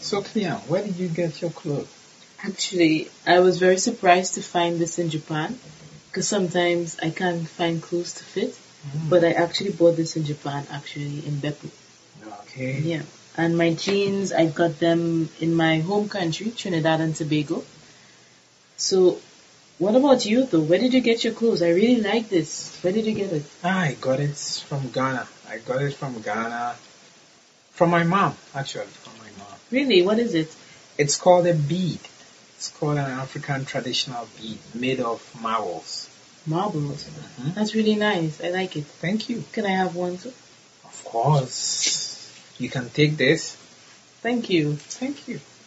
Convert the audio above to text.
So, Cleon, where did you get your clothes? Actually, I was very surprised to find this in Japan because sometimes I can't find clothes to fit. But I actually bought this in Japan, actually in Beppu. Okay. Yeah. And my jeans, I got them in my home country, Trinidad and Tobago. So, what about you though? Where did you get your clothes? I really like this. Where did you get it? I got it from Ghana. I got it from Ghana. From my mom, actually. From my mom. Really? What is it? It's called a bead. It's called an African traditional bead made of marbles. Marbles. Mm-hmm. That's really nice. I like it. Thank you. Can I have one too? Of course. You can take this. Thank you. Thank you.